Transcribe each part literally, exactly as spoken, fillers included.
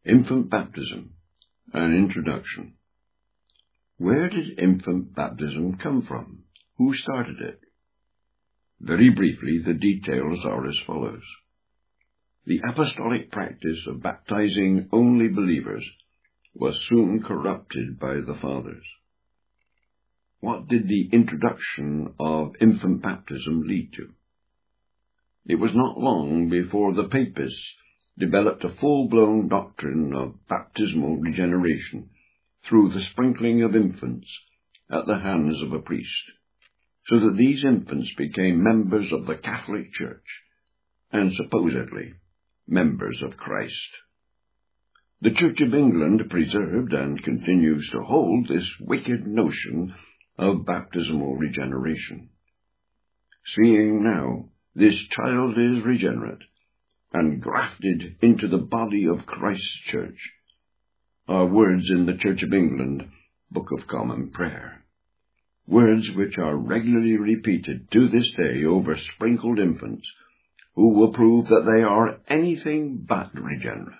Infant baptism, an introduction. Where did infant baptism come from? Who started it? Very briefly, the details are as follows. The apostolic practice of baptizing only believers was soon corrupted by the fathers. What did the introduction of infant baptism lead to? It was not long before the papists developed a full-blown doctrine of baptismal regeneration through the sprinkling of infants at the hands of a priest, so that these infants became members of the Catholic Church and supposedly members of Christ. The Church of England preserved and continues to hold this wicked notion of baptismal regeneration. Seeing now this child is regenerate and grafted into the body of Christ's Church, are words in the Church of England Book of Common Prayer, words which are regularly repeated to this day over sprinkled infants who will prove that they are anything but regenerate.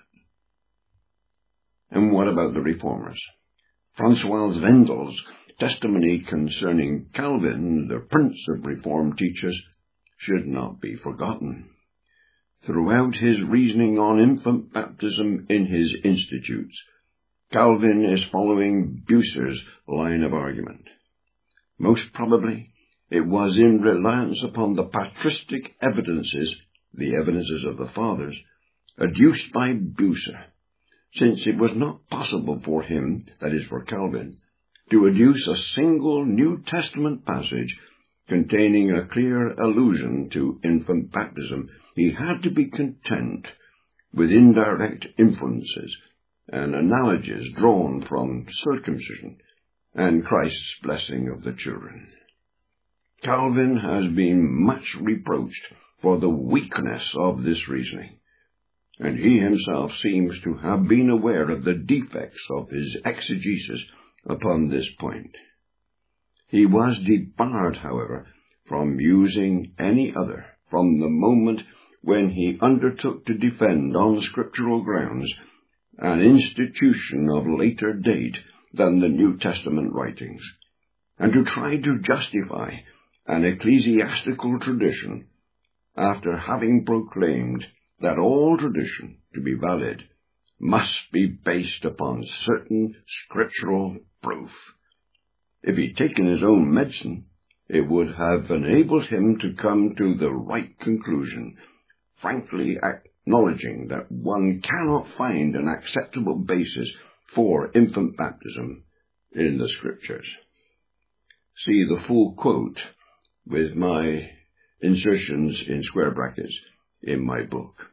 And what about the Reformers? Francois Vendel's testimony concerning Calvin, the prince of Reformed teachers, should not be forgotten. Throughout his reasoning on infant baptism in his Institutes, Calvin is following Bucer's line of argument. Most probably, it was in reliance upon the patristic evidences, the evidences of the fathers, adduced by Bucer, since it was not possible for him, that is for Calvin, to adduce a single New Testament passage containing a clear allusion to infant baptism. He had to be content with indirect influences and analogies drawn from circumcision and Christ's blessing of the children. Calvin has been much reproached for the weakness of this reasoning, and he himself seems to have been aware of the defects of his exegesis upon this point. He was debarred, however, from using any other from the moment when he undertook to defend on scriptural grounds an institution of later date than the New Testament writings, and to try to justify an ecclesiastical tradition after having proclaimed that all tradition, to be valid, must be based upon certain scriptural proof. If he'd taken his own medicine, it would have enabled him to come to the right conclusion, frankly acknowledging that one cannot find an acceptable basis for infant baptism in the Scriptures. See the full quote with my insertions in square brackets in my book.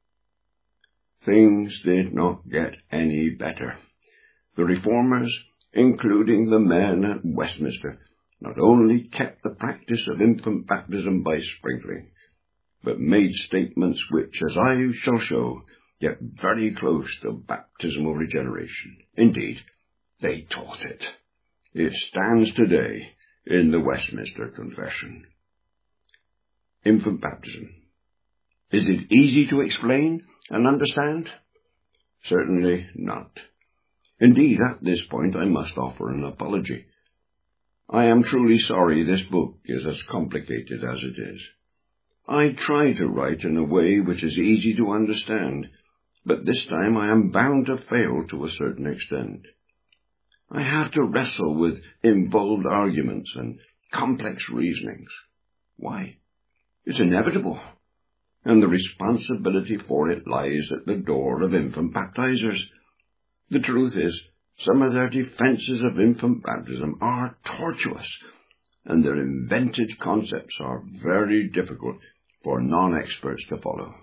Things did not get any better. The Reformers, including the men at Westminster, not only kept the practice of infant baptism by sprinkling, but made statements which, as I shall show, get very close to baptismal regeneration. Indeed, they taught it. It stands today in the Westminster Confession. Infant baptism. Is it easy to explain and understand? Certainly not. Indeed, at this point I must offer an apology. I am truly sorry this book is as complicated as it is. I try to write in a way which is easy to understand, but this time I am bound to fail to a certain extent. I have to wrestle with involved arguments and complex reasonings. Why? It's inevitable, and the responsibility for it lies at the door of infant baptizers. The truth is, some of their defenses of infant baptism are tortuous, and their invented concepts are very difficult for non-experts to follow.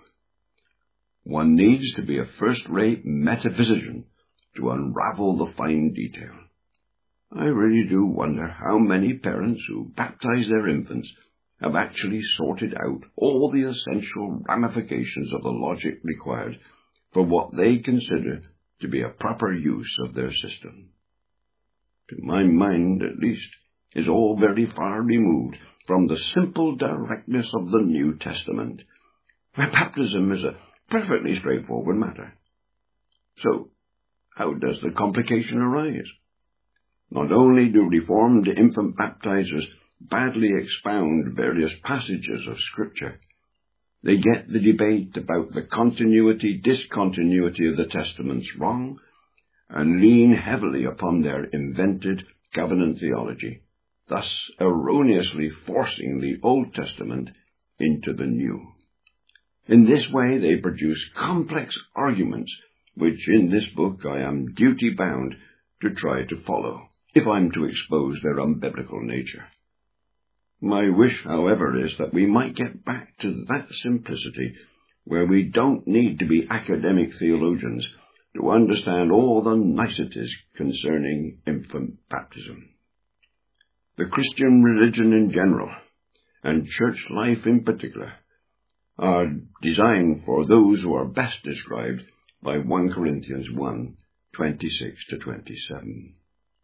One needs to be a first-rate metaphysician to unravel the fine detail. I really do wonder how many parents who baptize their infants have actually sorted out all the essential ramifications of the logic required for what they consider to be a proper use of their system. To my mind, at least, is all very far removed from the simple directness of the New Testament, where baptism is a perfectly straightforward matter. So, how does the complication arise? Not only do Reformed infant baptizers badly expound various passages of Scripture, they get the debate about the continuity-discontinuity of the Testaments wrong and lean heavily upon their invented covenant theology, thus erroneously forcing the Old Testament into the New. In this way they produce complex arguments which in this book I am duty-bound to try to follow, if I'm to expose their unbiblical nature. My wish, however, is that we might get back to that simplicity where we don't need to be academic theologians to understand all the niceties concerning infant baptism. The Christian religion in general, and church life in particular, are designed for those who are best described by First Corinthians one, twenty-six to twenty-seven.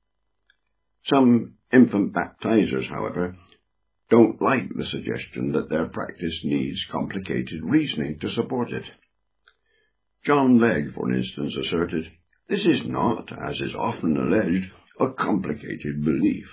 Some infant baptizers, however, don't like the suggestion that their practice needs complicated reasoning to support it. John Legg, for instance, asserted, "This is not, as is often alleged, a complicated belief."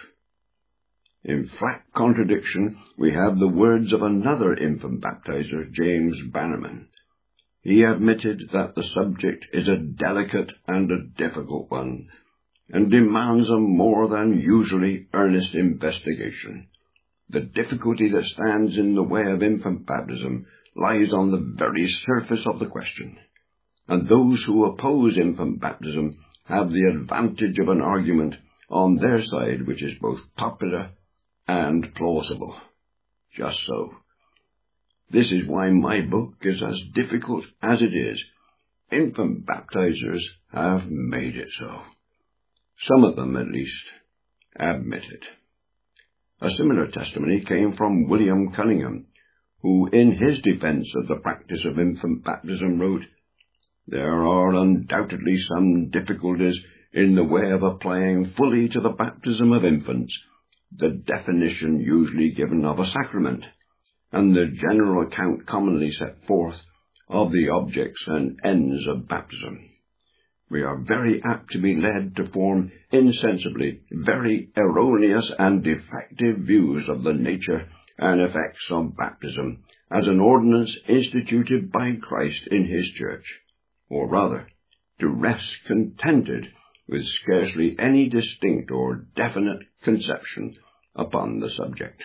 In flat contradiction, we have the words of another infant baptizer, James Bannerman. He admitted that the subject is a delicate and a difficult one, and demands a more than usually earnest investigation. The difficulty that stands in the way of infant baptism lies on the very surface of the question, and those who oppose infant baptism have the advantage of an argument on their side which is both popular and plausible. Just so. This is why my book is as difficult as it is. Infant baptizers have made it so. Some of them, at least, admit it. A similar testimony came from William Cunningham, who, in his defense of the practice of infant baptism, wrote, "There are undoubtedly some difficulties in the way of applying fully to the baptism of infants the definition usually given of a sacrament, and the general account commonly set forth of the objects and ends of baptism. We are very apt to be led to form insensibly very erroneous and defective views of the nature and effects of baptism as an ordinance instituted by Christ in his church, or rather, to rest contented with scarcely any distinct or definite conception upon the subject."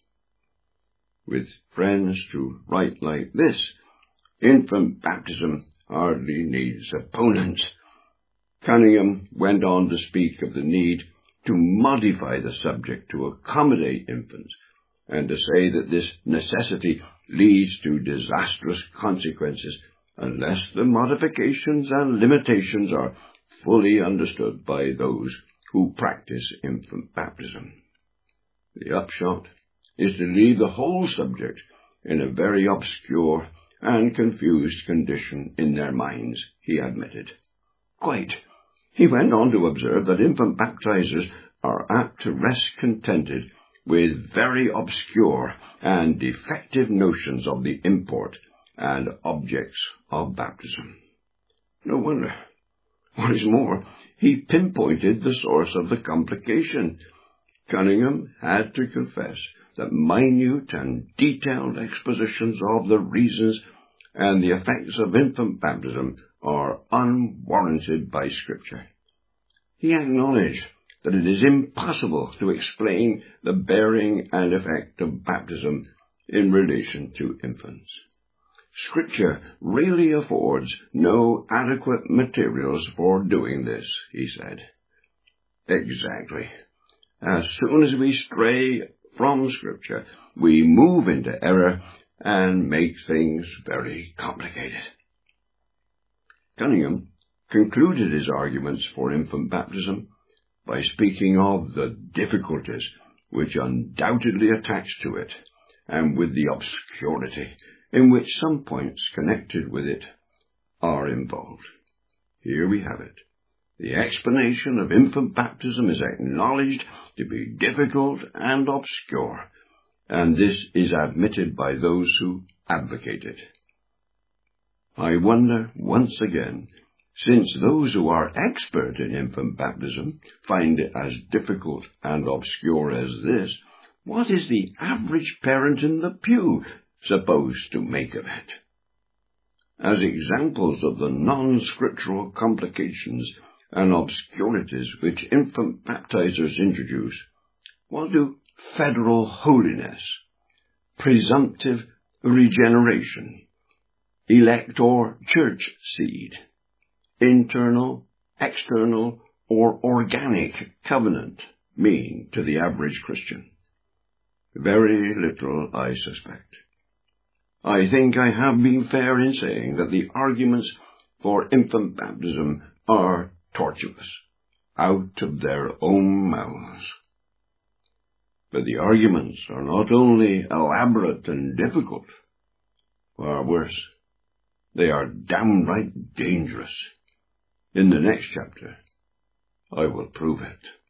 With friends to write like this, infant baptism hardly needs opponents. Cunningham went on to speak of the need to modify the subject to accommodate infants, and to say that this necessity leads to disastrous consequences unless the modifications and limitations are fully understood by those who practice infant baptism. The upshot is to leave the whole subject in a very obscure and confused condition in their minds, he admitted. Quite. He went on to observe that infant baptizers are apt to rest contented with very obscure and defective notions of the import and objects of baptism. No wonder. What is more, he pinpointed the source of the complication. Cunningham had to confess that minute and detailed expositions of the reasons and the effects of infant baptism are unwarranted by Scripture. He acknowledged that it is impossible to explain the bearing and effect of baptism in relation to infants. Scripture really affords no adequate materials for doing this, he said. Exactly. As soon as we stray from Scripture, we move into error and make things very complicated. Cunningham concluded his arguments for infant baptism by speaking of the difficulties which undoubtedly attach to it, and with the obscurity in which some points connected with it are involved. Here we have it. The explanation of infant baptism is acknowledged to be difficult and obscure, and this is admitted by those who advocate it. I wonder, once again, since those who are expert in infant baptism find it as difficult and obscure as this, what is the average parent in the pew supposed to make of it? As examples of the non-scriptural complications and obscurities which infant baptizers introduce, what do federal holiness, presumptive regeneration, elect or church seed, internal, external, or organic covenant mean to the average Christian? Very little, I suspect. I think I have been fair in saying that the arguments for infant baptism are tortuous, out of their own mouths. But the arguments are not only elaborate and difficult, far worse, they are downright dangerous. In the next chapter, I will prove it.